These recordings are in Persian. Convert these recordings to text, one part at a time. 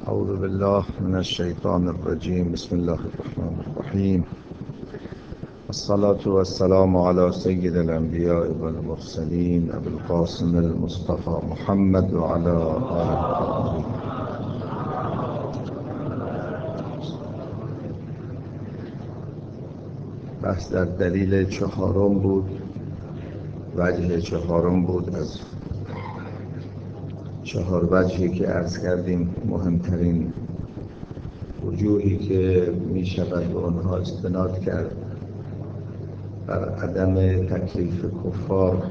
اعوذ بالله من الشیطان الرجیم. بسم الله الرحمن الرحیم. الصلاة والسلام على سید الانبیاء والمرسلین ابی القاسم المصطفى محمد وعلى آله الطاهرین. بحث در دلیل چهارم بود، وجه چهارم بود از چهار وجهی که عرض کردیم. مهمترین وجوهی که می شود به آنها استناد کرد بر عدم تکلیف کفار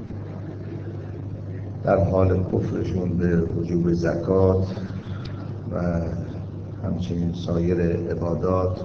در حال کفرشون به وجوب زکات و همچنین سایر عبادات.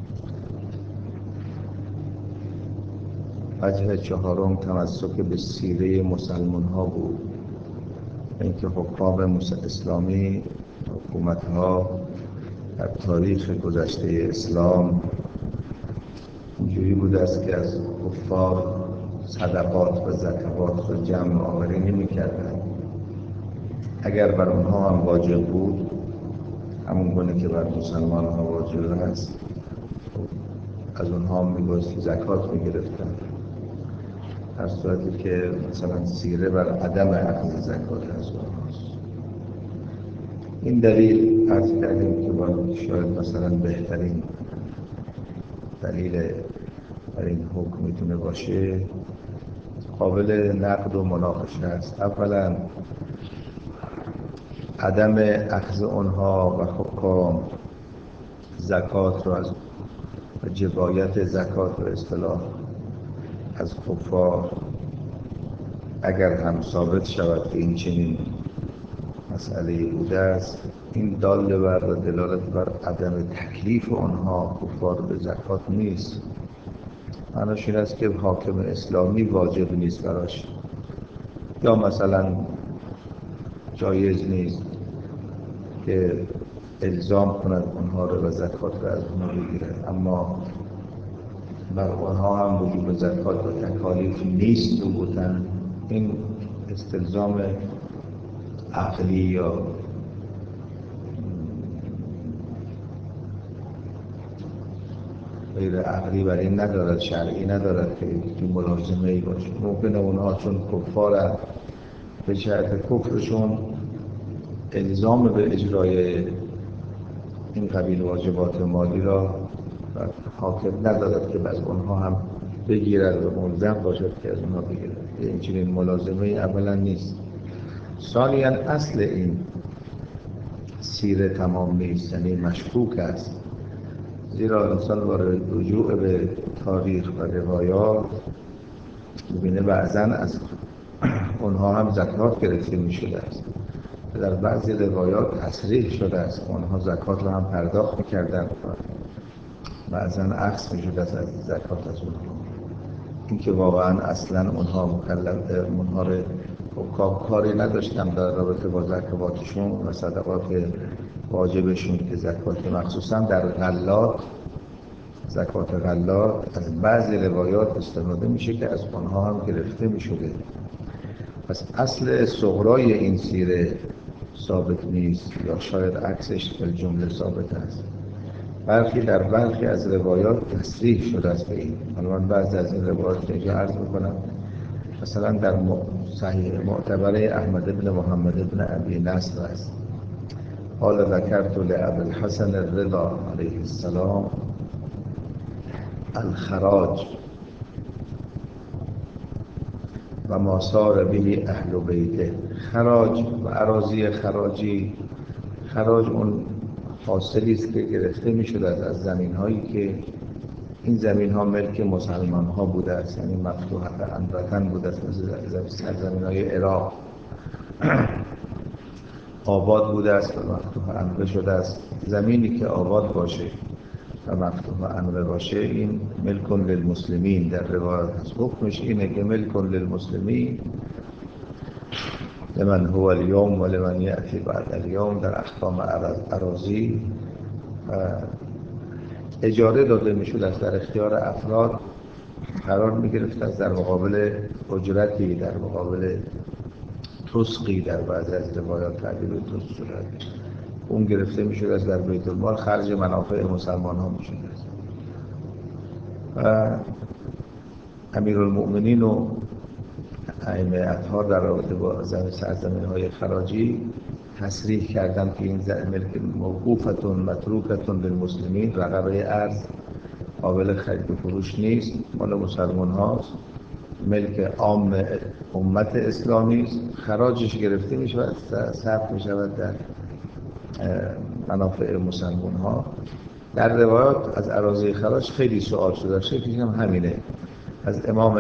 وجه چهارم تمسک به سیره مسلمان ها بود، اینکه حکام اسلامی، حکومت ها در تاریخ گذشته اسلام اینجوری بوده است که از کفار صدقات و زکات و جمع آوری نمی کردن. اگر بر اونها هم واجب بود، همون گونه که بر مسلمان ها واجب است، از اونها هم میبایستی زکات میگرفتن، در صورتی که مثلا سیره بر عدم اخذ زکات از اونهاست. این دلیل عرض کردیم که باید شاید مثلا بهترین دلیل در این حکم میتونه باشه، قابل نقد و مناقشه است. اولا عدم اخذ اونها و حکام زکات رو از و جبایت زکات به اصطلاح از کفار اگر هم ثابت شود که این چنین مسئله بوده است، این دال بر دلالت بر عدم تکلیف آنها کفار به زکات نیست. معناش این است که حاکم اسلامی واجب نیست براش، یا مثلا جایز نیست که الزام کند آنها رو و زکات رو از اونها بگیره. اما بر آنها هم وجوب زکات و تکالیف نیست بودن. این استلزام عقلی یا غیر عقلی برای این ندارد، شرعی ندارد که ملازمه ای باشه. ممکنه اونها چون کفارن به جهت کفرشون الزام به اجرای این قبیل واجبات مالی را حاکم ندارد که از اونها هم بگیرد و ملزم باشد که از اونها بگیرد. این چنین ملازمه ای اولا نیست. ثانیاً اصل این سیره تمام نیست، یعنی مشکوک است، زیرا انسان با رجوع به تاریخ و روایات می‌بینه بعضاً از اونها هم زکات گرفته می‌شده است. در بعضی روایات تصریح شده است اونها زکات را هم پرداخت می‌کردند، بعضاً عکس می‌شده است از زکات از اونها. این که واقعاً اصلاً اونها حکام کاری نداشتن در رابطه با زکاتشون و صدقات واجبشون که زکات، مخصوصاً در غلات، زکات غلات از بعضی روایات استفاده میشه که از اونها هم گرفته میشده. پس اصل صغرای این سیره ثابت نیست، یا شاید عکسش به جمله ثابت است. در برخی از روایات تصریح شده است به این. من بعضی از این روایات که اینجا عرض میکنم، مثلا در صحیح معتبره احمد بن محمد بن ابی نصر است. قال ذکرت لابی الحسن الرضا علیه السلام الخراج و ما سار به اهل بیته. خراج و اراضی خراجی، خراج اون حاصلی است که گرفته میشد از زمین هایی که این زمین ها ملک مسلمان ها بوده است، یعنی مفتوحه الوطن بوده است، مثل سرزمین های عراق آباد بوده است و مفتوحه انوه شده است. زمینی که آباد باشه و مفتوحه انوه باشه، این ملک للمسلمین در روایت هست. حکمش اینه که ملک للمسلمین لمن هو اليوم و لمن یأتی بعد اليوم. در احکام اراضی اجاره داده میشد، از در اختیار افراد قرار میگرفت، از در مقابل اجرتی، در مقابل تسقی، در بعضی از روایات تعبیر به تسق شده، اون گرفته میشد از در بیت المال خرج منافع مسلمان ها میشد. و امیرالمؤمنین و ائمه اطهار در رابطه با سرزمین های خراجی تصریح کردن که این ملک موقوفتون متروکتون للمسلمین، رقبه ارز قابل خرید و فروش نیست، مال مسلمان هاست، ملک عام امت اسلامی است، خراجش گرفته می شود صرف می شود در منافع مسلمان ها. در روایات از اراضی خراج خیلی سوال شده، شکلش هم همینه. از امام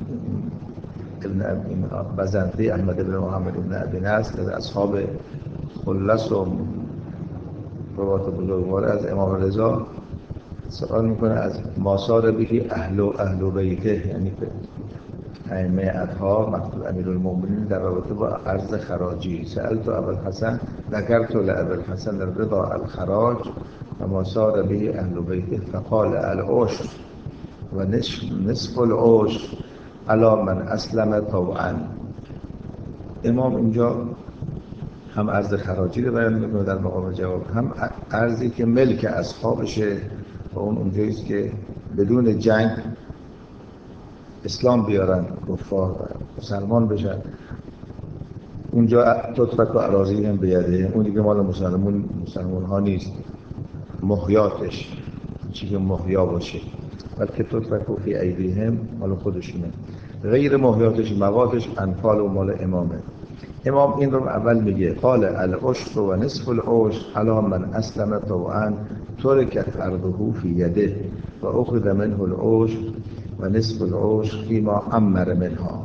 ابن بزنطی احمد بن محمد بن ابی نصر از اصحاب خلص و روایات بزرگوار از امام رضا سوال میکنه از ماسار بهی اهل بیته، یعنی ائمه اطهار مخصوص امیرالمؤمنین در رابطه با ارز خراجی. سألت ابوالحسن ذکرت لابوالحسن الرضا الخراج و ماسار بهی اهل بیته فقال العشر و نصف العشر علی من اسلم طوعا. امام اینجا هم ارز خراجی رو بیان میکنه در مقام جواب، هم ارزی که ملک اصحابشه و اون اونجاییست که بدون جنگ اسلام بیارن، کفار مسلمان بشن. اونجا تترک و اراضی هم بیاده، اون دیگه مال مسلمان ها نیست، محیاتش چی که محیا باشه، بلکه تترک و فی ایدیهم مال خودشونه، غیر محیاتش مواتش انفال و مال امامه. امام این رو اول میگه قال العشر و نصف العشر علی من اسلم طوعا ترکت ارضه فی یده و اخذ منه العشر و نصف العشر فیما عمر منها.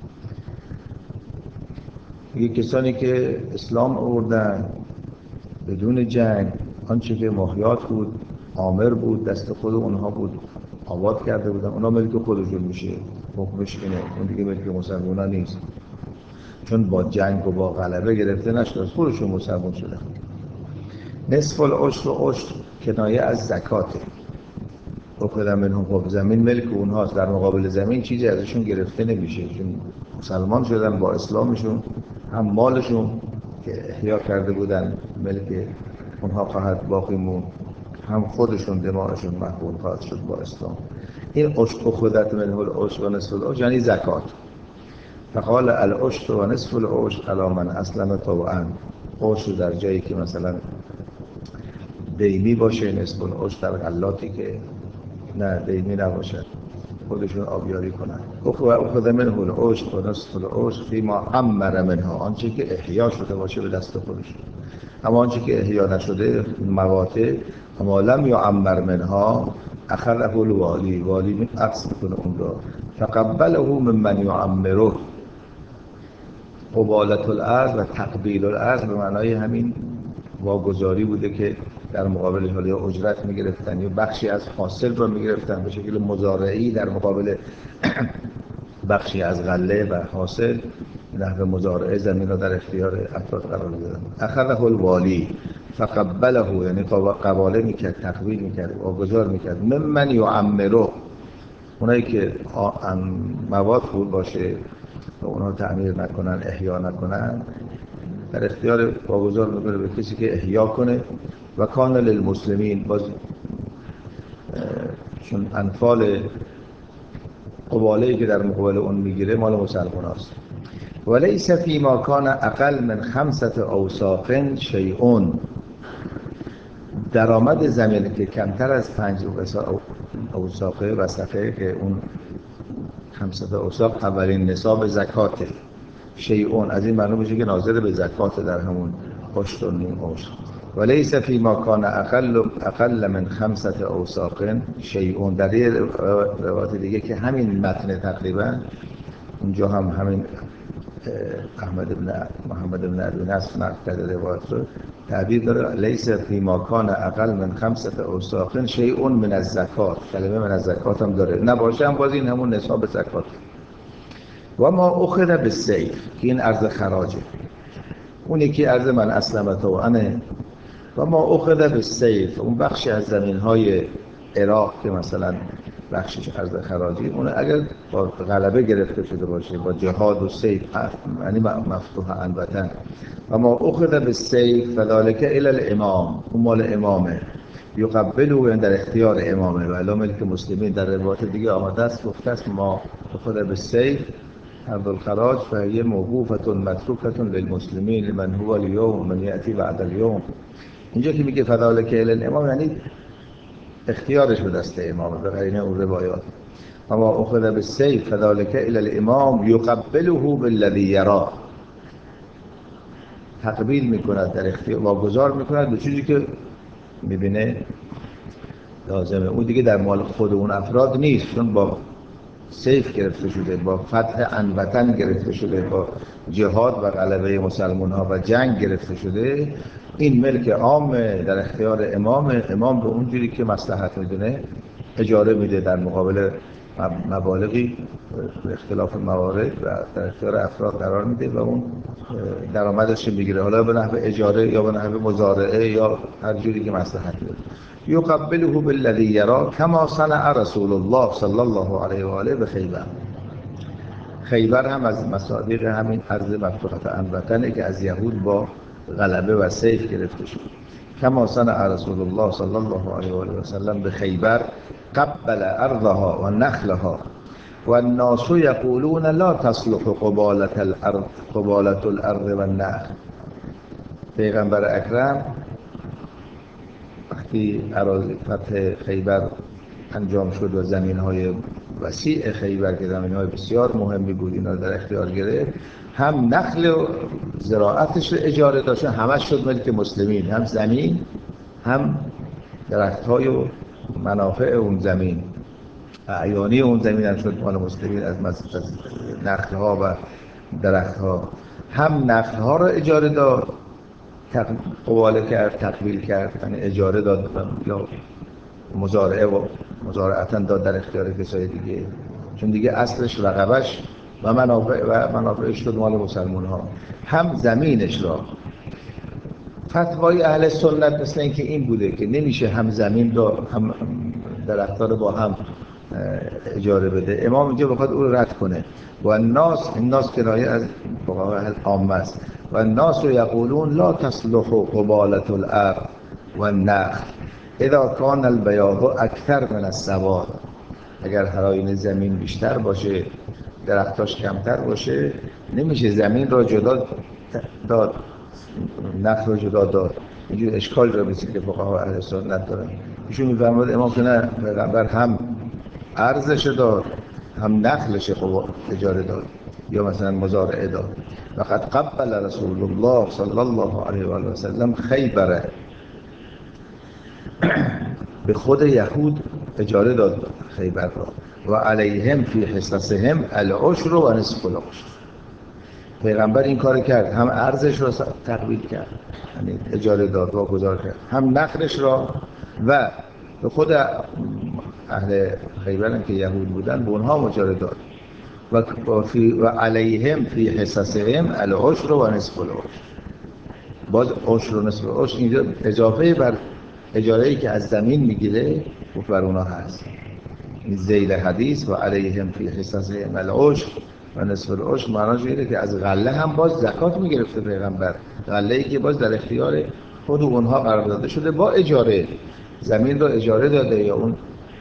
میگه کسانی که اسلام آوردن بدون جنگ، آنچه که محیات بود عامر بود دست خود اونها بود، آباد کرده بودن، اونها ملک خودشون میشه، حکمش اینه، اون دیگه ملک مسلمانان نیست، چون با جنگ و با غلبه گرفته نشد، از خودشون مسلمان شدن. نصف العشر و عشر کنایه از زکاته. اخذ منهم، خب زمین ملک اونهاست، در مقابل زمین چیزی ازشون گرفته نمیشه، چون مسلمان شدن با اسلامشون، هم مالشون که احیا کرده بودن ملک اونها خواهد باقی موند، هم خودشون دماغشون محفوظ خواهد شد با اسلام. این عشر اخذت منه العشر و نصف العشر یعنی زکات. فقال العشر و نصف العشر علی من اسلم طوعا. عشر در جایی که مثلا دیمی باشه، نصف العشر در غلاتی که نه دیمی نباشد، خودشون آبیاری کنن. اخذ منه العشر و نصف العشر فیما عمر منها، آنچه که احیا شده باشه به دست خودشون، اما آنچه که احیا نشده مواطع اما لم یعمر منها اخذه الوالی، والی عکس میکنه اون را، فقبله ممن یعمره. قبالت الارض و تقبیل الارض به معنای همین واگذاری بوده که در مقابل حالی اجرت میگرفتن یا بخشی از حاصل رو میگرفتن به شکل مزارعی در مقابل بخشی از غله و حاصل، نحو مزارعه زمین را در اختیار افراد قرار دادن. اخذه الوالی فقبله، یعنی قباله میکرد، تقبیل میکرد، واگذار میکرد. ممن یعمره، اونایی که مواد خوب باشه و اونها تعمیر نکنن، احیا نکنن، در اختیار واگذار میکنه به کسی که احیا کنه. و کان للمسلمین، باز چون انفال قباله‌ای که در مقابل اون میگیره مال مسلمان هست. ولیس فیما کان اقل من 5 اوساق شیء. درآمد زمین که کمتر از 5 اوساقه وسقه، که اون 5 اوساق اولین نصاب زکاته، شیء از این معنی میشه که ناظر به زکات در همون عشر و نیم عشر. ولیس فیما کان اقل من 5 اوساق شیء. در یه روایت دیگه که همین متن تقریبا اونجا هم همین محمد بن ابی نصر نقل کرده روایت رو، تعبیر داره لیس فیما کان اقل من 5 اوساق شیء من الزکات، کلمه من الزکات هم داره، نباشه هم باز این همون نصاب زکات. و ما اخذ بالسیف، که این ارز خراجه، اون یکی ارز من اسلم طوعا. و ما اخذ بالسیف، اون بخشی از زمین‌های عراق که مثلا بخشش ارز خراجی، اون اگر با غلبه گرفته شده باشه با جهاد و سیف، یعنی مفتوح البته اما اخذ بالسیف فذلک الی الامام، اون مال امامه، یقبله، یعنی در اختیار امامه. و الا ملک مسلمین در روایت دیگه آمده است گفته است ما اخذ بالسیف حرب الخراج فهی موقوفة متروکة للمسلمین من هو اليوم من یأتی بعد اليوم. اینجا که میگه فذلک الی الامام یعنی اختیارش به دست امامه به قرینه اون روایات. اما اخذ بالسیف فذلک الی الامام یقبله بالذی یراه، تقبیل میکند در اختیار واگذار میکند به چیزی که میبینه لازمه. اون دیگه در مال خود اون افراد نیست، چون با سیف گرفته شده، با فتح انوطن گرفته شده، با جهاد و غلبه مسلمان ها و جنگ گرفته شده. این ملک عام در اختیار امام. امام به اون جوری که مصلحت میدونه اجاره میده در مقابل مبالغی به اختلاف موارد و در اختیار افراد قرار میده و اون درآمدش میگیره، حالا به نحو اجاره یا به نحو مزارعه یا هر جوری که مصلحت میده. یقبله بالذی یرا کما صنع رسول الله صلی الله علیه و آله به خیبر. خیبر هم از مصادیق همین ارض مفتوحه انوطنه که از یهود با غلبه و سیف گرفته شد. کما صنع رسول الله صلی الله علیه و آله و سلم به خیبر قبل ارضها و نخلها و الناس یقولون لا تصلح قبالة الارض و النخل. پیغمبر اکرم وقتی اراضی فتح خیبر انجام شد و زمین‌های وسیع خیبر که زمین‌های بسیار مهمی بود اینا در اختیار گرفت، هم نخل و زراعتش رو اجاره داشتن، همش شد ملک مسلمین، هم زمین هم درخت‌های و منافع اون زمین، اعیانی اون زمین هم شد مال مسلمین از نخل‌ها و درخت‌ها. هم نخل‌ها رو اجاره داد، قباله کرد، تقبیل کرد، یعنی اجاره داد یا مزارعه و مزارعتاً داد در اختیار کسای دیگه، چون دیگه اصلش رقبش و منافعش شد مال مسلمان ها. هم زمینش را. فتوای اهل سنت مثل اینکه این بوده که نمیشه هم زمین را هم درخت‌ها رو با هم اجاره بده. امام اینجا بخواد او رو رد کنه. و الناس، این ناس کنایه از فقهای عامه است. و الناس یقولون لا تصلح قبالة الارض و النخل اذا کان البیاض اکثر من السواد. اگر حراین زمین بیشتر باشه درختاش کمتر باشه نمیشه زمین را جدا داد نخل رو جدا داد. اینجور اشکال را مثل که فقها اهل سنت دارن. ایشون میفرماد امام که نه، پیغمبر هم ارزش داد هم نخلش اجاره داد یا مثلا مزارعه داد. وقد قبل رسول الله صلی الله علیه و آله و سلم خیبر، به خود یهود اجاره داد خیبر را. و علیهم فی حصصهم العشر و نصف العشر. پیغمبر این کار کرد، هم ارزش را تقبیل کرد یعنی اجاره داد و گذار کرد، هم نخلش را. و به خود اهل خیبر هم که یهود بودن به اونها اجاره داد. و علیهم فی حصصهم العشر و نصف العشر. باز عشر و نصف العشر اینجا اضافه بر اجاره‌ای که از زمین میگیره بر اونها هست. این ذیل حدیث و علیهم فی حصصهم العشر و نصف العشر معناش اینه که از غله هم باز زکات میگرفته پیغمبر. غله‌ای که باز در اختیار خود اونها قرار داده شده با اجاره، زمین رو اجاره داده یا اون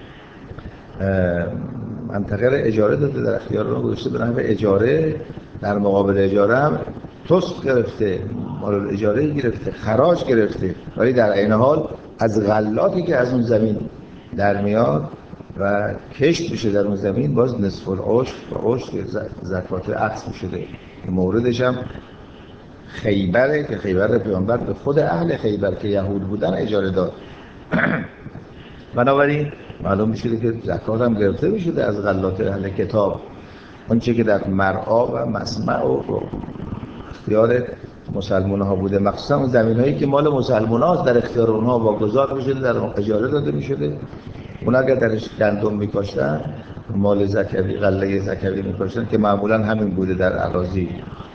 منطقه رو اجاره داده در اختیار اونها گذاشته به نحو اجاره. در مقابل اجاره هم توسق گرفته، مال اجاره گرفته، خراج گرفته، ولی در عین حال از غلاتی که از اون زمین در میاد و کشت میشه در اون زمین باز نصف العشر و عشر زکات عکس میشده. موردش هم خیبره که خیبر پیامبر به خود اهل خیبر که یهود بودن اجاره داد. بنابراین معلوم میشه که زکات هم گرفته میشده از غلات اهل کتاب. آنچه که در مرعا و مسمع و اختیار مسلمان ها بوده، مخصوصا اون زمین هایی که مال مسلمان هاست در اختیار اونها واگذار میشده، در اجاره داده میشده. اون اگر درش گندم میکاشتن، مال زکوی، غله زکوی میکاشتن که معمولا همین بوده در اراضی.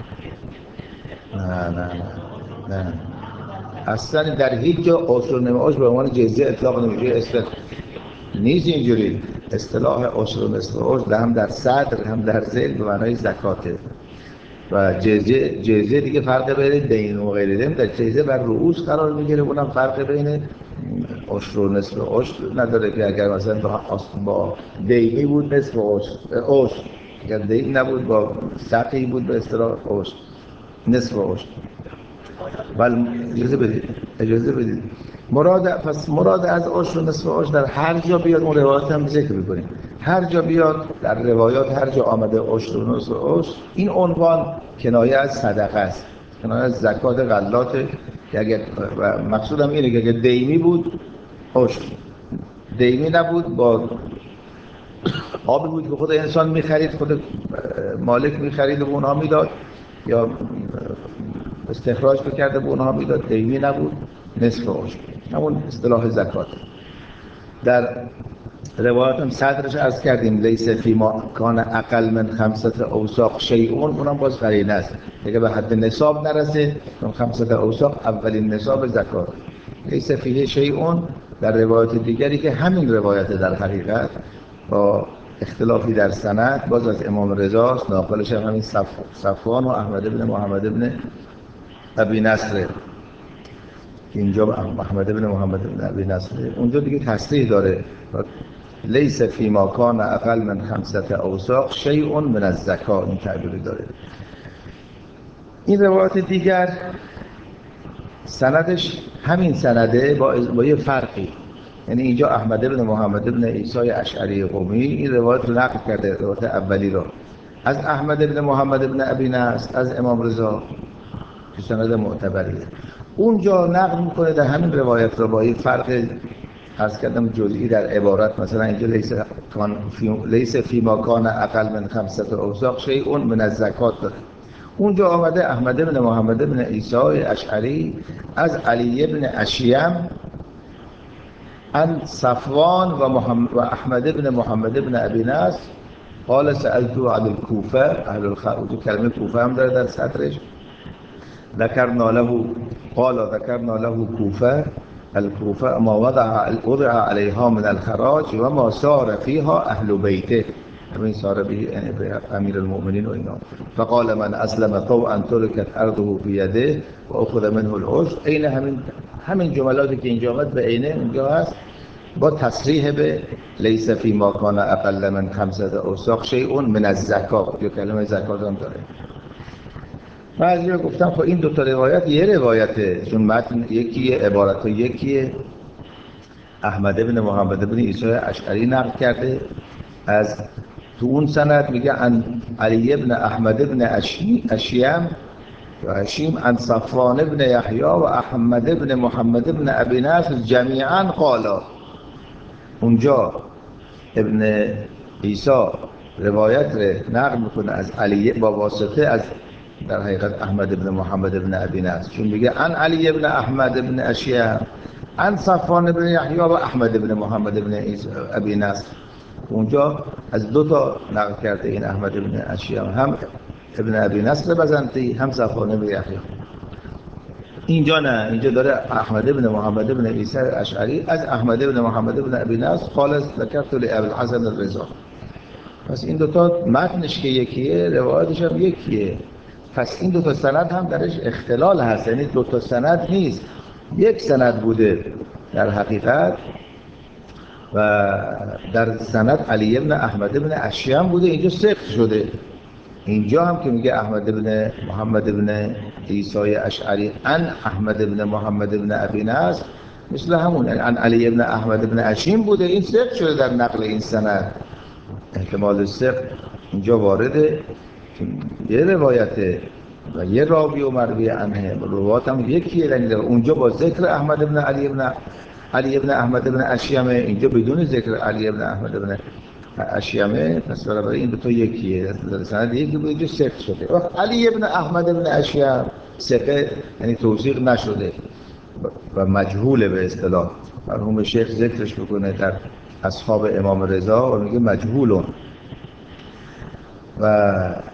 نه اصلا در هیچ جا عشر و نیم عشر به عنوان جزیه اطلاق نمیشه. نیست اینجوری. اصطلاح عشر و نصف عشر هم در صدر هم در ذیل به معنای زکاته. و جزیه دیگه فرق بین دین و غیر دین، در جزیه بر رؤوس قرار میگیره، اونم فرق بین عشر و نصف عشر نداره که اگر مثلا با دیمی بود نصف عشر، اگر دیم نبود با سقی بود به اصطلاح عشر، نصف عشر. ولی اجازه بدید مراد از عشر و نصف عشر در هر جا بیاد، اون روایات هم ذکر می‌کنیم، هر جا بیاد در روایات هر جا آمده عشر و نصف عشر، این عنوان کنایه از صدقه است، کنایه از زکات غلات. اگر و مقصودم اینه که اگر دیمی بود عشر، دیمی نبود با آبی بود که خود انسان می‌خرید، خود مالک می‌خرید و به اونها میداد یا استخراج بکرده به اونها میداد، دیمی نبود نصف عشر، همون اصطلاح زکات. در روایات هم صدرش عرض کردیم لیس فیما کان اقل من 5 اوساق شیء، اونم باز قرینه است، اگه به حد نصاب نرسه، اون 5 اوساق اولین نصاب زکات. لیس فیه شیء در روایات دیگری که همین روایت در حقیقت با اختلافی در سند باز از امام رضا است، ناقلش هم همین صفوان و احمد بن محمد بن ابی نصر، که اینجا احمد بن محمد بن ابی نصر، اونجا دیگه تصریح داره لیس فیما کان اقل من 5 اوساق شیء من الزکات، این تعبیری داره. این روایات دیگر سندش همین سنده با یه فرقی، یعنی اینجا احمد بن محمد بن عیسی اشعری قمی این روایت رو نقل کرده، روایت اولی رو از احمد بن محمد بن ابی نصر از امام رضا که سند معتبریه، اونجا نقل میکنه در همین روایت رو با این فرق عرض کردم جزئی در عبارت، مثلا اینجا لیس فیما کان اقل من 5 اوساق شیء من الزکات داره، اونجا آمده احمد بن محمد بن عیسی اشعری از علی بن اشیم عن صفوان و احمد بن محمد بن ابی نصر قال سألت عن الكوفه اهل الخروج، کلمه کوفه هم داره در صدرش، ذكرنا له كوفه، الكوفه ما وضع عليها من الخراج و ما سار فيها اهل بیته، همین سار به یعنی امیر المؤمنین و اینا، فقال من اسلم طوعا تركت ارضه بيده و اخذ منه العشر، عین همین جملاتی که اینجا آمد به عینه اونجا هست، با تصریح به لیس فیما کان اقل من 5 اوساق شیء من الزکات، یا کلمه زکات هم داره. بعضی ها گفتم خب این دوتا روایت یه روایته، چون متن یکیه، عبارت یکیه، احمد بن محمد بن عیسی اشعری نقل کرده، از تو اون سند میگه عن علی بن احمد بن اشیم عن صفوان بن یحیی و احمد بن محمد بن ابی نصر جمیعا قالا، اونجا ابن عیسی روایت رو نقل میکنه از علی با واسطه از در حقیقت احمد بن محمد بن ابی نصر، چون میگه عن علی بن احمد بن اشیم عن صفوان بن یحیی و احمد بن محمد بن ابی نصر، اونجا از دو تا نقل کرده این احمد بن اشیم، هم ابن ابی نصر بزنطی هم صفوان بن یحیی. اینجا نه، اینجا داره احمد بن محمد بن عیسی اشعری از احمد بن محمد بن ابی نصر قال ذکرت لابی الحسن الرضا. پس این دوتا متنش که یکیه، روایتش هم یکیه، پس این دوتا سند هم درش اختلال هست، یعنی دوتا سند نیست، یک سند بوده در حقیقت، و در سند علی بن احمد بن اشیم بوده، اینجا سقط شده. اینجا هم که میگه احمد بن محمد بن عیسی اشعری ان احمد بن محمد بن ابی نصر، مثل همون یعنی ان علی بن احمد بن اشیم بوده، این سقط شده در نقل این سند، احتمال سقط اینجا وارده، یه روایته و یه راوی و مروی عنه، روایات هم یکیه، اونجا با ذکر احمد بن علی بن احمد بن اشیمه، اینجا بدون ذکر علی بن احمد بن اشیمه، پس برای این دو تا یکیه، سند یکی بود، اینجا سقط شده. وقت علی بن احمد بن اشیم سقط یعنی توثیق نشده و مجهوله به اصطلاح، مرحوم شیخ ذکرش بکنه در اصحاب امام رضا و میگه مجهولون. و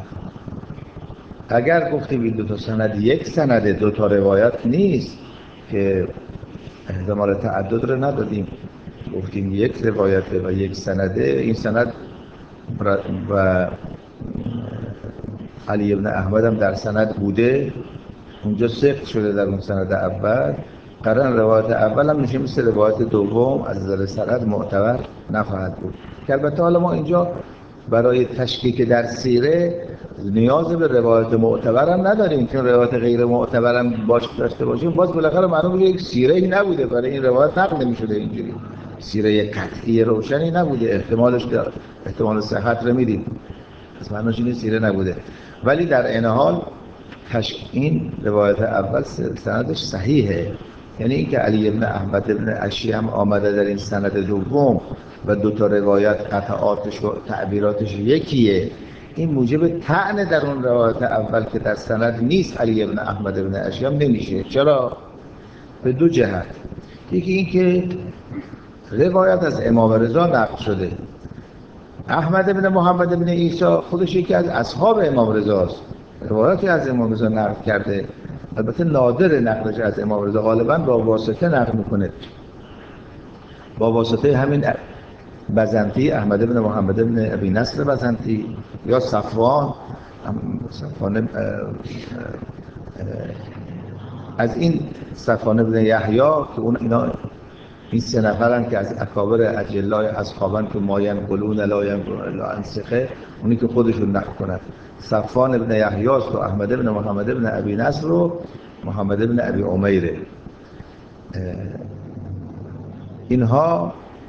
اگر گفتیم این دو تا سند یک سنده، دو تا روایت نیست که احتمال تعدد رو ندادیم، گفتیم یک روایت و یک سنده، این سند و علی ابن احمد هم در سند بوده، اونجا ثبت شده در اون سند اول. قرار روایت اول هم میشه مثل روایت دوم از نظر سند معتبر نخواهد بود. که البته حالا ما اینجا برای تشکیک در سیره نیاز به روایت معتبر هم نداریم، چون روایت غیر معتبر هم داشته باشیم باز بالاخره معلومه یک سیره ای نبوده، برای این روایت نقل نمی‌شده. اینجوری سیره قطعی روشنی نبوده، احتمالش احتمال صحت رو میدیم، پس معناش اینه سیره نبوده. ولی در این حال این روایت اول سندش صحیحه، یعنی اینکه علی ابن احمد ابن اشیم آمده در این سند دوم و دو تا روایت قطعاتش و تعبیراتش یکیه، این موجب طعن در اون روایت اول که در سند نیست علی ابن احمد ابن اشیم نمیشه. چرا؟ به دو جهت. یکی این که روایت از امام رضا نقل شده، احمد ابن محمد ابن عیسی خودش یکی از اصحاب امام رضاست، روایتی از امام رضا نقل کرده، البته نادر نقلش از امام رضا، غالبا با واسطه نقل میکنه، با واسطه همین بزنطی، احمد ابن محمد ابن ابی نصر بزنطی یا صفوان از این صفوان ابن یحیی که این سه نفرن که از اکابر اجلای اصحابن که ما ینقلون لا ینقلون الا عن ثقه، اونی که خودشون نقل کنن. صفوان ابن یحیی و احمد ابن محمد ابن ابی نصر و محمد ابن ابی عمیره. اینها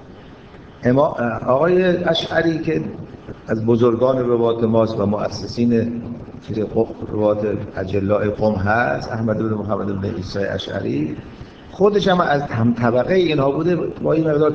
آقای اشعری که از بزرگان روایت ماست و مؤسسین روایت اجلای قم هست، احمد بن محمد بن عیسی اشعری خودش هم از هم طبقه اینها بوده با این مقدار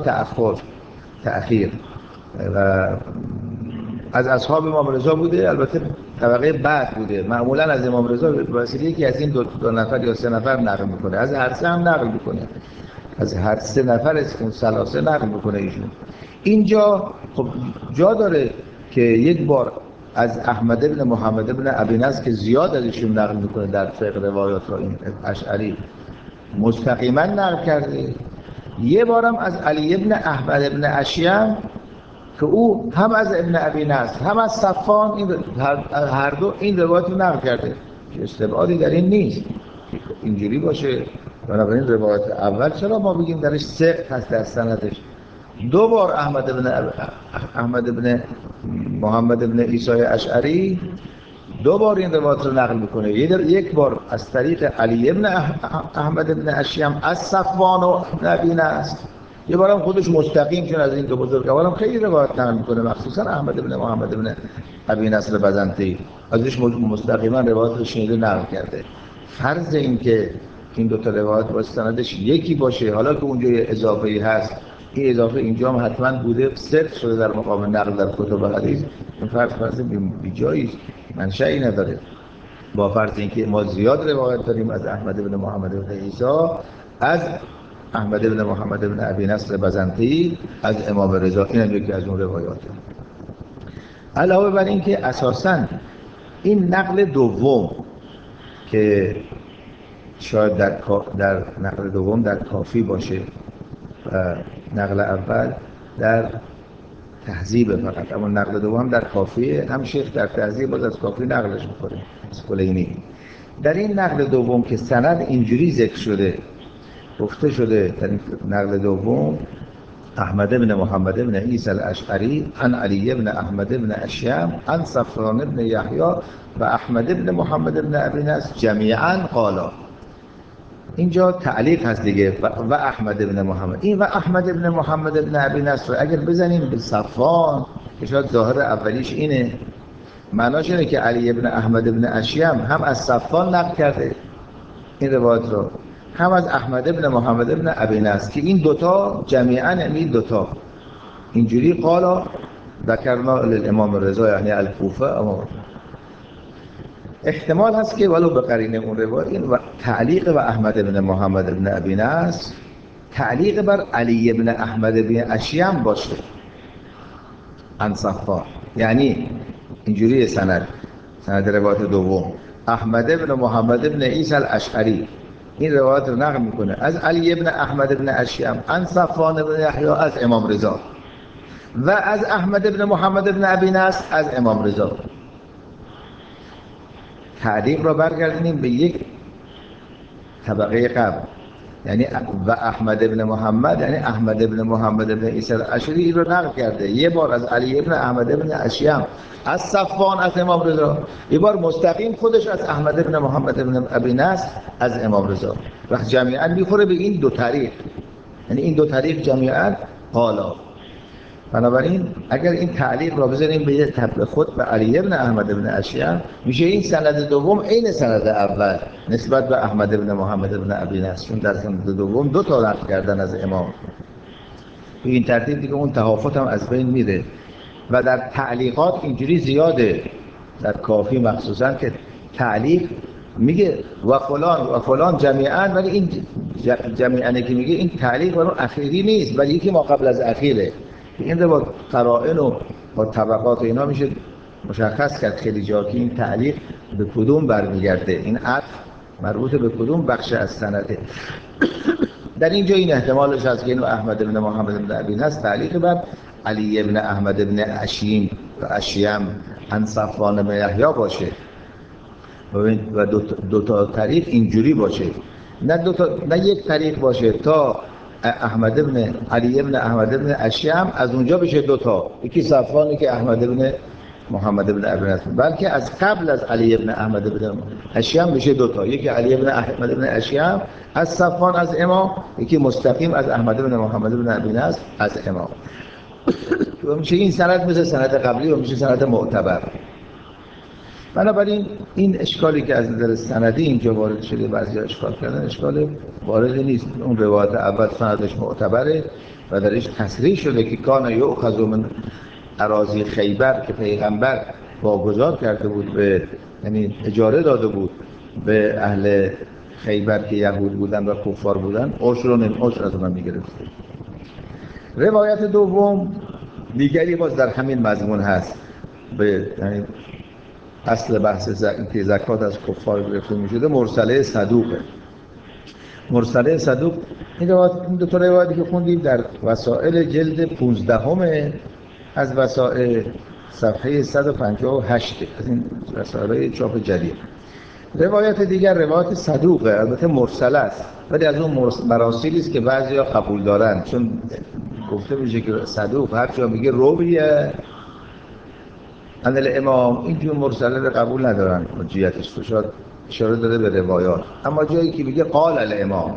تأخیر و از اصحاب امام رضا بوده، البته طبقه بعد بوده. معمولا از امام رضا واسطه یکی از این دو نفر یا سه نفر نقل میکنه، از هر سه هم نقل میکنه، از هر سه نفر از اون ثلاثه نقل میکنه ایشون. اینجا خب جا داره که یک بار از احمد بن محمد بن ابی نصر که زیاد از ایشون نقل میکنه در فقه روایات را، این اشعری مستقیما نقل کرده. یه بارم از علی ابن احمد ابن اشیم که او هم از ابن ابی نصر هم از صفوان، این هر دو این روایت رو نقل کرده که استبعادی در این نیست اینجوری باشه. بنابراین روایت اول چرا ما بگیم درش ثقل هست در سندش؟ دو بار احمد ابن محمد ابن عیسی اشعری دو بار این روایت رو نقل میکنه، یک بار از طریق علی ابن احمد ابن اشیم از صفوان و ابی نصر، یه بارم خودش مستقیم چون از این دو بزرگوارم خیلی روایت نقل میکنه، مخصوصا احمد ابن محمد ابن ابی نصر بزنطی ازش مستقیما روایت رو شنیده نقل کرده. فرض این که این دو تا روایت با سندش یکی باشه، حالا که اونجا یه اضافه‌ای هست، این اضافه اینجا هم حتما بوده ثبت شده در مقام نقل در کتب حدیث، این فرض بیجایی است، منشأی نداره. با فرض اینکه ما زیاد روایت داریم از احمد بن محمد بن عیسی، از احمد بن محمد بن ابی نصر بزنطی، از امام رضا، این هم یکی از اون روایاته. علاوه بر این که اساساً این نقل دوم که شاید در نقل دوم در کافی باشه و نقل اول در تهذیب فقط، اما نقل دوم در کافیه، هم شیخ در تهذیب باز از کافی نقلش میکنه از کلینی. در این نقل دوم که سند اینجوری ذکر شده، گفته شده در این نقل دوم احمد بن محمد بن عیسی الاشعری عن علی بن احمد بن اشیم عن صفوان بن یحیی و احمد بن محمد بن ابی نصر جمیعا قالا. اینجا تعلیق هست دیگه، و احمد بن محمد، این و احمد بن محمد بن ابی نصر اگر بزنیم به صفوان که شاید ظاهر اولیش اینه، معناش اینه که علی بن احمد بن اشیم هم از صفوان نقل کرده این روایت رو، هم از احمد بن محمد بن ابی نصر، که این دوتا جمیعا این دوتا اینجوری قالا ذکرنا للامام رضا یعنی الکوفه. اما احتمال هست که ولو به قرینه اون روایت این تعلیق و احمد بن محمد بن ابی نصر تعلیق بر علی بن احمد بن اشیم باشه عن صفوان، یعنی اینجوری سند روایت دوم احمد بن محمد بن عیسی الاشعری این روایت رو نقل میکنه از علی بن احمد بن اشیم عن صفوان بن یحیی از امام رضا و از احمد بن محمد بن ابی نصر از امام رضا. تعلیق را برگردونیم به یک طبقه قبل، یعنی و احمد ابن محمد، یعنی احمد ابن محمد ابن عیسی الاشعری این رو نقل کرده. یه بار از علی ابن احمد ابن اشیم از صفوان از امام رضا، یه بار مستقیم خودش از احمد ابن محمد ابن ابی نصر از امام رضا. وقت جمعیت میخوره به این دو طریق، یعنی این دو طریق جمعیت قالا. بنابراین اگر این تعلیق را بذاریم به طبق خود به علی ابن احمد ابن اشیم، میشه این سند دوم عین سند اول نسبت به احمد ابن محمد ابن ابی نصر، چون در سند دوم دو تا نقل کردن از امام. به این ترتیب دیگه اون تهافت هم از بین میره. و در تعلیقات اینجوری زیاده، در کافی مخصوصا که تعلیق میگه و فلان جميعا، ولی این جميعا که میگه این تعلیق برای اخیری نیست، ولی یکی ما قبل از اخیره. این رو با قرائن و با طبقات اینا میشه مشخص کرد خیلی جا که این تعلیق به کدوم برمیگرده، این عطف مربوط به کدوم بخش از سنده. در اینجا این احتمالش هست که اینو احمد بن محمد بن ابی نصر تعلیق بر علی ابن احمد بن اشیم عن صفوان بن یحیی باشه و دو تا طریق اینجوری باشه، نه یک طریق باشه تا احمد بن علی بن احمد بن اشیم از اونجا بشه دو تا، یکی صفوانی که احمد بن محمد بن ابی نصر، بلکه از قبل از علی بن احمد بن اشیم بشه دو تا، یکی علی بن احمد بن اشیم از صفوان از امام، یکی مستقیم از احمد بن محمد بن ابی نصر از امام. میشه این سند مثل سند قبلی و میشه سند معتبر. بنابراین این اشکالی که از نظر سندی اینجا وارد شده بعضیا اشکال کردن، اشکال واردی نیست. اون روایت اول سندش معتبره و درش تصریح شده که کان یؤخذ من اراضی خیبر، که پیغمبر واگذار کرده بود به، یعنی اجاره داده بود به اهل خیبر که یهود بودن و کفار بودن، عشر و نیم عشر از اونها میگرفت. روایت دوم دیگری باز در همین مضمون هست، به یعنی اصل بحث که زکات از کفار گرفته میشده مرسله صدوقه. مرسله صدوق این دو تا روایتی که خوندیم در وسائل جلد 15 از وسائل صفحه 158 از این وسائل چاپ جدید. روایت دیگر روایت صدوقه، البته مرسله است، ولی از اون مراسیلی است که بعضیا قبول دارن، چون گفته میشه که صدوق هر جا میگه رویه عن الامام، اینجور مرسله رو قبول ندارن، حجیتش شاید اشاره داده به روایات. اما جایی که میگه قال الامام،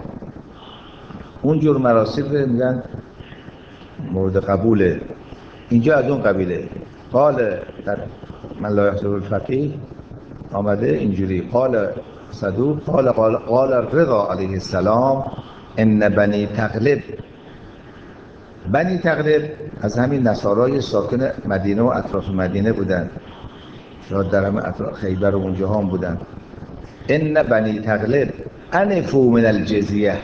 اونجور مراسل رو میگن مورد قبوله. اینجا از اون قبیله. قال در من لا یحسب الفقیه آمده اینجوری، قال صدوق قال الرضا علیه السلام ان بنی تغلب. بنی تغلب از همین نصارای ساکن مدینه و اطراف مدینه بودن، شاید در همه اطراف خیبر و اونجا هم بودن. ان بنی تغلب انفوا من الجزیه،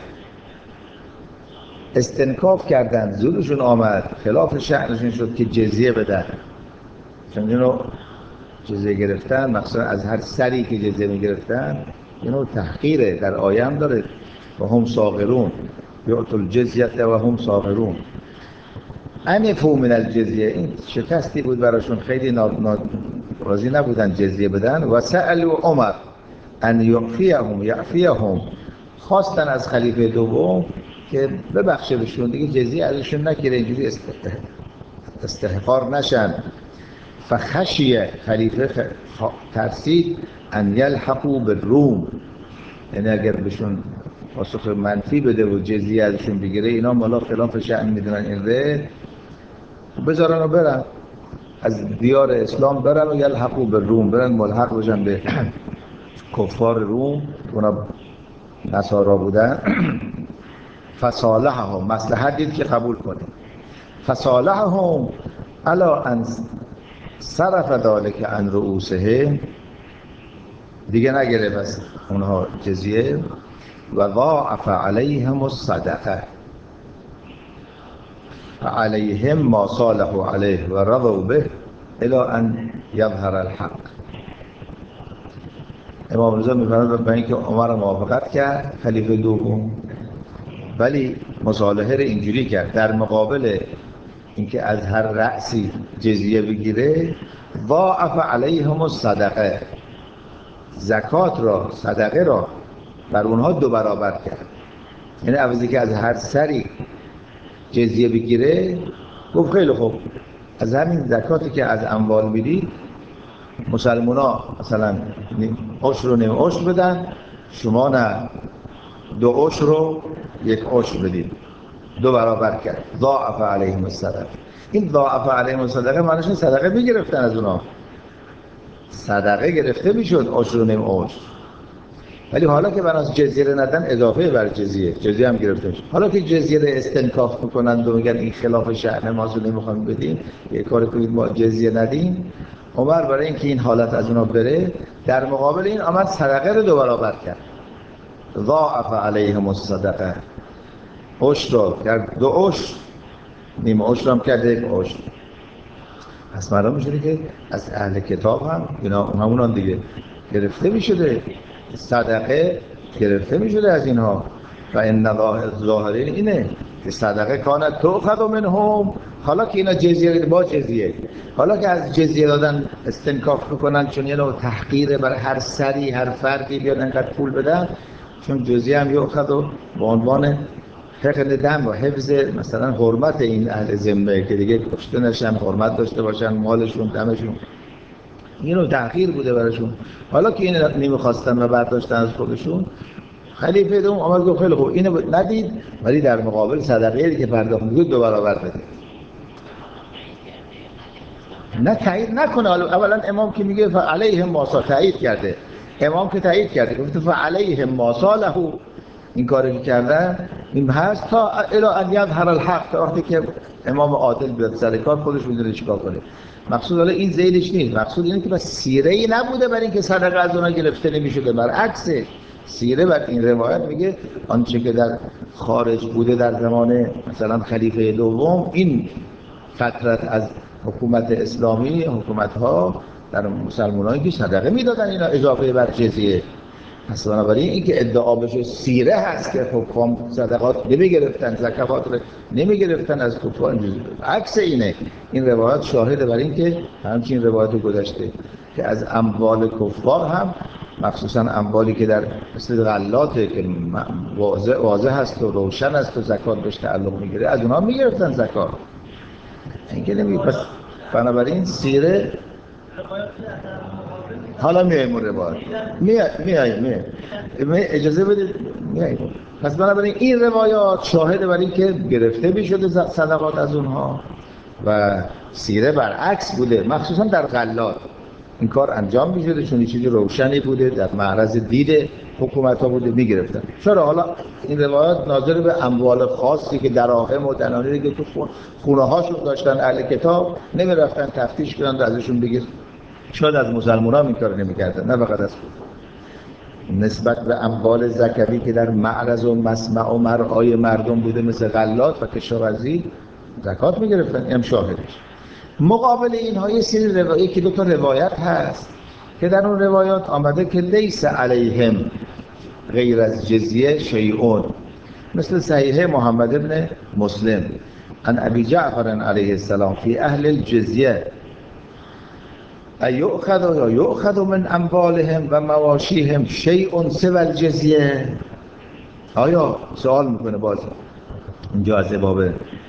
استنکاف کردن، زورشون آمد، خلاف شأنشون شد که جزیه بدن. چون اینو جزیه گرفتن مخصوصا از هر سری که جزیه میگرفتن اینو تحقیره، در آیه هم داره و هم صاغرون یعطوا الجزیه و هم صاغرون. انفوا من الجزیه، این شکستی بود براشون، خیلی راضی نبودن جزیه بدن. و سألوا عمر ان یعفیهم، خواستن از خلیفه دوم که ببخشه بهشون، دیگه جزیه ازشون نگیره، اینجوری استحقار نشن. فخشیه، خلیفه ترسید ان یلحقوا بالروم، یعنی اگر بهشون پاسخ منفی بده و جزیه ازشون بگیره، اینا مالا خلاف شأن میدونن این ره، بذارن و برن از دیار اسلام، برن و یلحقوا بالروم، برن ملحق بشن به کفار روم، اونا نصارا بودن. فصالحهم، مصلحت دید که قبول کنه. فصالحهم الا ان صرف ذلك عن رؤوسهم، دیگه نگرفت از اونها جزیه. و ضاعف علیهم الصدقه فعلیهم ما صالحوا علیه و رضوا به الی ان یظهر الحق. امام رضا می‌فرماید با اینکه عمر موافقت کرد خلیفه دوم، ولی مصالحه رو اینجوری کرد، در مقابل اینکه از هر رأسی جزیه بگیره، ضاعف علیهم الصدقه، زکات را، صدقه را بر اونها 2 برابر کرد. یعنی عوضی که از هر سری جزیه بگیره، گفت خیلی خوب، از همین زکاتی که از اموال میدید مسلمونا مثلا عشر و نیم عشر بدن، شما نه 2 عشر رو 1 عشر بدید. 2 برابر کرد. ضاعف علیهم الصدقه. این ضاعف علیهم الصدقه معنیش صدقه میگرفتن از اونا، صدقه گرفته میشد عشر و نیم عشر، ولی حالا که بناس جزیه رو ندن اضافه بر جزیه هم گرفته میشه. حالا که جزیه رو استنکاف میکنند و میگن این خلاف شأن ماست و نمیخوایم بدیم، یه کاری کنید ما جزیه ندیم، عمر برای اینکه این حالت از اونا بره، در مقابل این آمد صدقه رو 2 برابر کرد. ضاعف علیهم الصدقه، عشر رو کرد 2 عشر، نیم عشر هم کرد 1 عشر. پس معلوم میشه که از اهل کتاب هم اینا همونان دیگه گرفته میشده، صدقه گرفته میشده از اینها. و ان ظاهرین اینه که صدقه کانت تؤخذ منهم. حالا که اینا جزیه با جزیه، حالا که از جزیه دادن استنکاف میکنن، چون یه نوع تحقیره برای هر سری هر فردی بیاد انقدر پول بدن، چون جزیه هم یؤخذ به عنوان حقن دم و حفظ مثلا حرمت این اهل ذمه که دیگه کشته نشن، حرمت داشته باشن، مالشون دمشون، اینو تأخیر بوده براشون. حالا که این نمیخواستن و برداشتن از خودشون، خلیفه دوم آمد گفت خیلی خوب اینو ندید، ولی در مقابل صدقه‌ای که پرداخت می‌کنید 2 برابر بدید. نه تایید نکنه. اولا امام که میگه فعلیهم ما صالح، تایید کرده. امام که تایید کرده گفت فعلیهم ما صالح، این کاری که کردن این هست تا الی ان یظهر الحق، تا وقتی که امام عادل بیاد سر کار خودش میدونه چیکار کنه. مقصود حالا این زیدش نیست، مقصود اینه که بس سیره‌ای نبوده برای اینکه صدقه از اونها گرفته نمی‌شده، برعکسه. سیره بر این روایت میگه آنچه که در خارج بوده در زمان مثلا خلیفه دوم، این فترت از حکومت اسلامی، حکومت‌ها در مسلمانایی که صدقه میدادن اینا اضافه بر جزیه. پس بنابراین این که ادعا بشه سیره هست که حکام صدقات نمیگرفتن، زکات نمیگرفتن از کفار، عکس اینه. این روایت شاهده بر این که همچین روایت گذشته که از اموال کفار هم، مخصوصا اموالی که در مثل غلاته که واضح هست و روشن است و زکات بهش تعلق میگیره، از اونها میگرفتن زکات. این که نمی پس بنابراین سیره حالا میایم اون روایت میایم اجازه بدید میایم. پس بنابراین این روایات شاهده بر این که گرفته میشده صدقات از اونها و سیره برعکس بوده، مخصوصا در غلات این کار انجام میشده، چون این چیزی روشنی بوده در معرض دید حکومت ها بوده، میگرفتن. چرا حالا این روایات ناظر به اموال خاصی که دراهم و دنانیری که تو خونه هاشون داشتن اهل کتاب، نمیرفتن تفتیش کنن و ازشون بگیر. شاید از مسلمانان این کار نمیکردن، نه فقط از نسبت به اموال زکوی که در معرض و مسمع و مرعای مردم بوده مثل غلات و کشاورزی، زکات میگرفتن. این شاهدش. مقابل اینها یه سری روایت که 2 تا روایت هست که در اون روایات آمده که لیس علیهم غیر از جزیه شیئون، مثل صحیح محمد ابن مسلم عن ابی جعفر علیه السلام فی اهل الجزیه ایؤخذ یا یؤخذ من اموالهم و مواشیهم شیء سوى الجزیه. آیا سوال میکنه باز اینجا از باب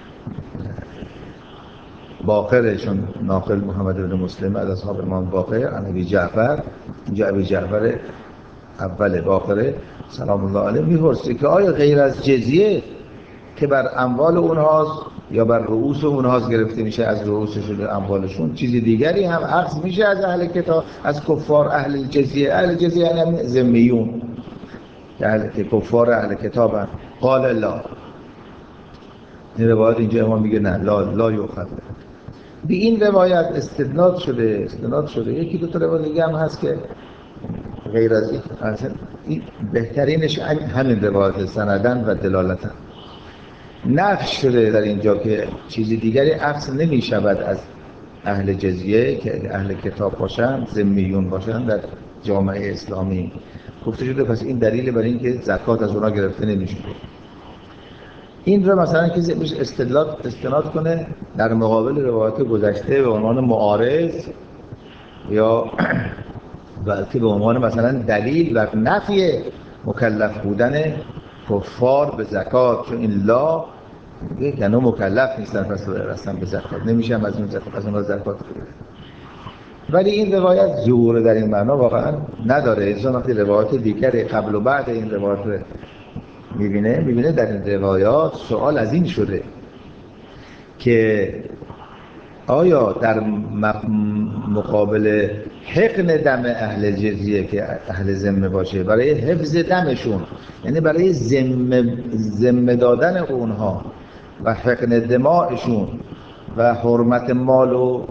باقرشون ناقل محمد بن مسلم از اصحاب امام باقر عن ابی جعفر، اینجا ابی جعفر اول باقره سلام الله علیه میپرسه که آیا غیر از جزیه که بر اموال اونهاست یا بر رؤوس اونهاست گرفته میشه، از رؤوسشون اموالشون، چیزی دیگری هم اخذ میشه از اهل کتاب، از کفار اهل الجزیه؟ اهل الجزیه یعنی ذمیون که کفار اهل کتاب هم. قال لا، این روایت اینجا امام میگه نه، لا یؤخذ. به این روایت استدلال شده. یکی 2 تا روایت دیگه هم هست که غیر از این بهترینش همین روایت سندن و دلالتن نفی شده در اینجا که چیزی دیگری اخذ نمی شود از اهل جزیه که اهل کتاب باشن، ذمیون باشن در جامعه اسلامی. گفته شده پس این دلیل برای این که زکات از اونا گرفته نمیشه. این رو مثلا کسی بهش استناد کنه در مقابل روایت گذشته به عنوان معارض یا بلکه به عنوان مثلا دلیل بر نفی مکلف بودن کفار به زکات، چون این لا یعنی مکلف نیستن پس رسن به زکات، نمیشن از اون زکات بگیرن. ولی این روایت ظهور در این معنا واقعا نداره. انسان وقتی روایات دیگری قبل و بعد این روایت رو میبینه در این روایات سوال از این شده که آیا در مقابل حقن دم اهل جزیه که اهل ذمه باشه، برای حفظ دمشون، یعنی برای ذمه دادن اونها و حقن دمائشون و حرمت مال و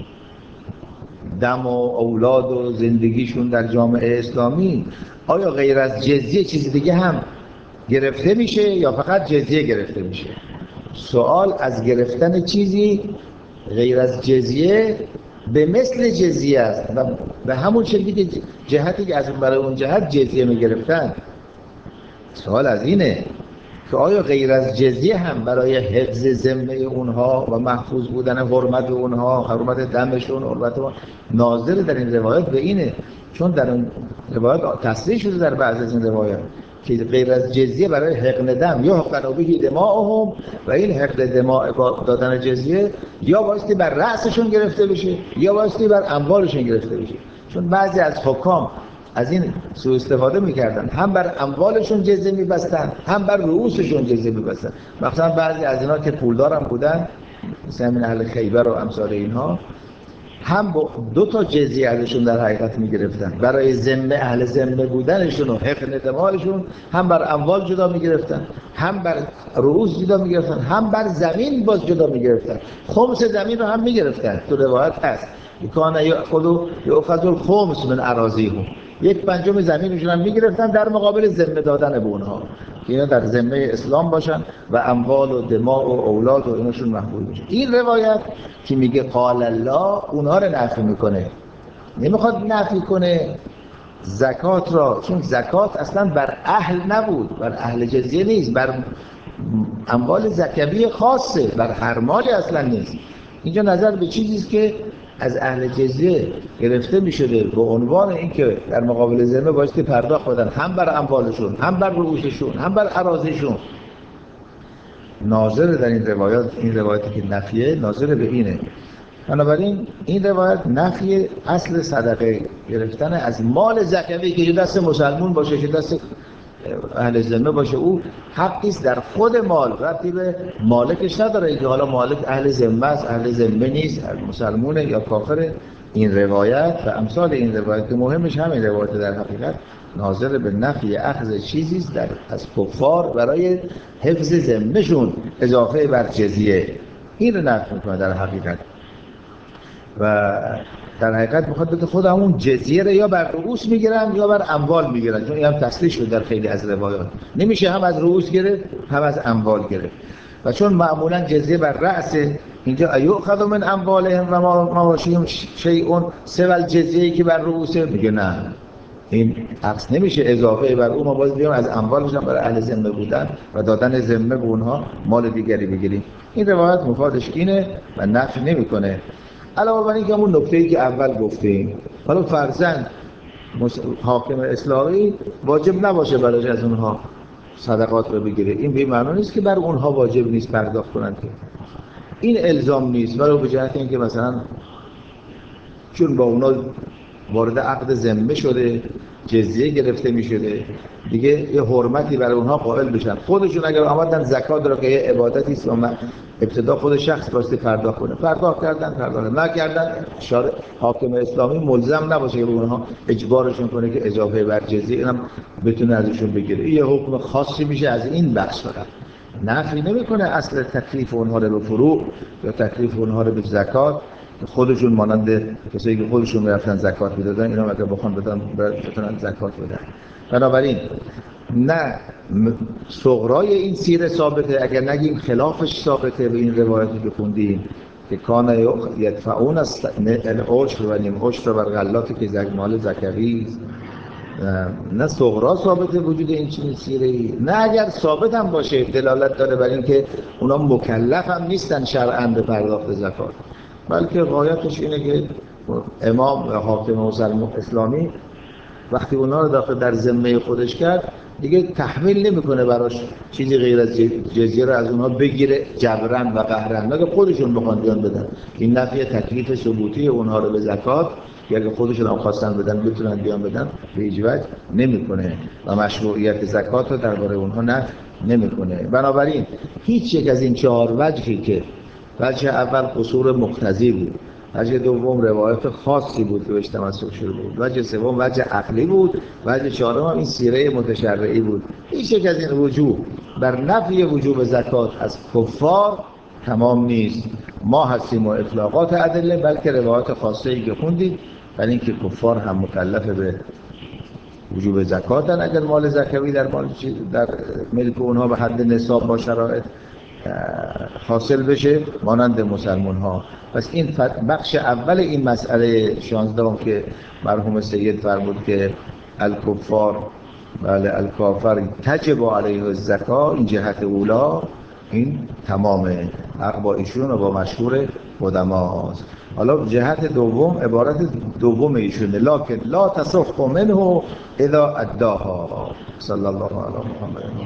دم و اولاد و زندگیشون در جامعه اسلامی، آیا غیر از جزیه چیز دیگه هم گرفته میشه یا فقط جزیه گرفته میشه؟ سوال از گرفتن چیزی غیر از جزیه به مثل جزیه است و به همون شکلی که جهتی که از برای اون جهت جزیه میگرفتن. سوال از اینه که آیا غیر از جزیه هم برای حفظ ذمه اونها و محفوظ بودن حرمت اونها، حرمت دمشون، حرمت ناظر در این روایت به اینه، چون در این روایت تصریح شده در بعض از این روایت که غیر از جزیه برای حقن دم یا حقن به دماءهم، و این حقن دماء دادن جزیه یا بایستی بر رأسشون گرفته بشه یا بایستی بر اموالشون گرفته بشه. چون بعضی از حکام از این سوء استفاده میکردن، هم بر اموالشون جزیه میبستن هم بر رؤوسشون جزیه میبستن. مثلا بعضی از اینا که پولدار هم بودن، مثلا من اهل خیبر و امثال اینها، هم با 2 تا جزیه ازشون در حقیقت میگرفتن، برای ذمه اهل ذمه بودنشون و حقن دمائشون هم بر اموال جدا میگرفتن، هم بر رؤوس جدا میگرفتن، هم بر زمین باز جدا میگرفتن. خمس زمین رو هم میگرفتن. تو روایت هست کان یأخذ الخمس من اراضیهم، 1/5 زمینشون هم میگرفتن در مقابل ذمه دادن به اونها که اینا در ذمه اسلام باشن و اموال و دماء و اولاد و ایناشون محفوظ بشه. این روایت که میگه قال الله اونها رو نفی میکنه، نمیخواد نفی کنه زکات را، چون زکات اصلا بر اهل نبود، بر اهل جزیه نیست، بر اموال زکوی خاصه، بر هر مالی اصلا نیست. اینجا نظر به چیزیست که از اهل جزیه گرفته میشده به عنوان اینکه در مقابل ذمه بایستی پرداخت بدن، هم بر اموالشون هم بر رؤوسشون هم بر اراضیشون. ناظر در این روایات، این روایتی که نفیه ناظر به اینه. بنابراین این روایت نفی اصل صدقه گرفتن از مال زکوی که دست مسلمون باشه که دست اهل ذمه باشه، او حقی است در خود مال، ربطی به مالکش نداره که حالا مالک اهل ذمه است، اهل ذمه نیست، مسلمونه یا کافره. این روایت و امثال این روایت که مهمش همین روایت در حقیقت ناظر به نفی اخذ چیزی است از کفار برای حفظ ذمهشون اضافه بر جزیه. این رو نفی میکنه در حقیقت و در حقیقت میخواد بگه خود همون جزیه رو یا بر رؤوس میگیرن یا بر اموال میگیرن، چون این هم تصریح شده در خیلی از روایات، نمیشه هم از رؤوس گرفت هم از اموال گرفت. و چون معمولا جزیه بر رأس، اینجا ایؤخذ من اموالهم و مواشیهم شیء سوى الجزیه‌ای که بر رؤوسه، میگه نه این عکس نمیشه اضافه بر اون، ما باز بیام از اموالشون برای اهل ذمه بودن و دادن ذمه به اونها مال دیگری بگیریم. این روایت مفادش اینه و نفی نمیکنه. علاوه بر اینکه همون نکته‌ای که اول گفتیم، حالا فرضاً حاکم اسلامی واجب نباشه برای از اونها صدقات رو بگیره، این به معنی نیست که بر اونها واجب نیست پرداخت کنند، که این الزام نیست، ولی به جهت اینکه مثلا چون با اونا وارد عقد ذمه شده، جزیه گرفته می شده دیگه، یه حرمتی برای اونها قائل بشن. خودشون اگر آمدن زکات رو که یه عبادتی است و ابتدا خود شخص باستی پرداخت کنه، پرداخت کردن نکردن، حاکم اسلامی ملزم نباشه که به اونها اجبارشون کنه که اضافه بر جزیه اینم بتونه ازشون بگیره. این یه حکم خاصی میشه از این بخش، فقط نفی نمیکنه اصل تکلیف اونها رو به فروع یا تکلیف اونها رو به زکات. خودشون مانند کسایی که خودشون میرفتن زکات میدادن، اینا اگه بخوان بدن بتونن زکات بدن. بنابراین نه صغرای این سیره ثابته، اگر نگیم خلافش ثابته به این روایتی که خوندیم که کان یدفعون العشر و نیم عشر بر غلاتی که مال زکوی، نه صغرا ثابته وجود این چنین سیره‌ای، نه اگر ثابت هم باشه دلالت داره بر اینکه اونا مکلف هم نیستن شرعاً به پرداخت زکات، بلکه غایتش اینه که امام و حاکم مسلمان اسلامی وقتی اونها رو داخل در ذمه خودش کرد دیگه تحمیل نمیکنه براش چیزی غیر از جزیه رو از اونها بگیره جبران و قهرن، مگه خودشون بخوان بیان بدن. این نفی تکلیف ثبوتی اونها رو به زکات که اگه خودشون هم خواستن بدن بتونن بیان بدن به هیچ وجه نمیکنه و مشروعیت زکات رو درباره اونها نفی نمیکنه. بنابراین هیچ یک از این 4 وجهی که وجه اول قصور مقتضی بود، وجه دوم روایت خاصی بود که بهش تمسک شده بود، وجه سوم وجه عقلی بود، وجه چهارم هم این سیره متشرعی بود. هیچ یک از این وجوه بر نفی وجوب زکات از کفار تمام نیست. ما هستیم و اطلاقات ادله، بلکه روایت خاصه ای که خوندید برای اینکه کفار هم مکلف به وجوب زکاتن اگر مال زکوی در ملک اونها به حد نصاب با شرایط حاصل بشه مانند مسلمان ها. پس این بخش اول این مسئله 16 که مرحوم سید فرمود که الکفار بله الکافر تجب علیه الزکا، این جهت اولا این تمامه، حق با ایشون و با مشهور قدما هست. حالا جهت دوم عبارت دوم ایشونه، لکن لا تصح منه اذا اداها. صلی الله علی محمد.